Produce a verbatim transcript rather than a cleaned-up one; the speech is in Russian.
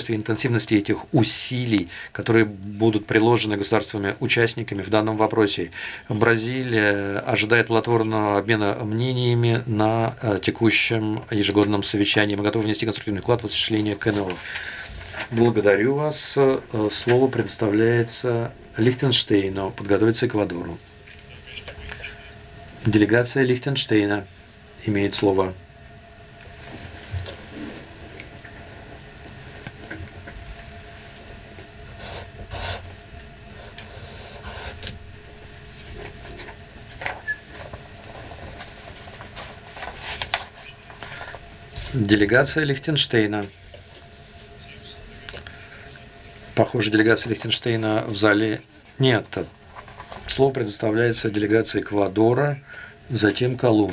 соответствии интенсивности этих усилий, которые будут приложены государственными участниками в данном вопросе, Бразилия ожидает плодотворного обмена мнениями на текущем ежегодном совещании. Мы готовы внести конструктивный вклад в осуществление КНО. Благодарю вас. Слово предоставляется Лихтенштейну подготовиться к Эквадору. Делегация Лихтенштейна имеет слово. Делегация Лихтенштейна. Похоже, делегация Лихтенштейна в зале нет. Слово предоставляется делегации Эквадора, затем Колумбии.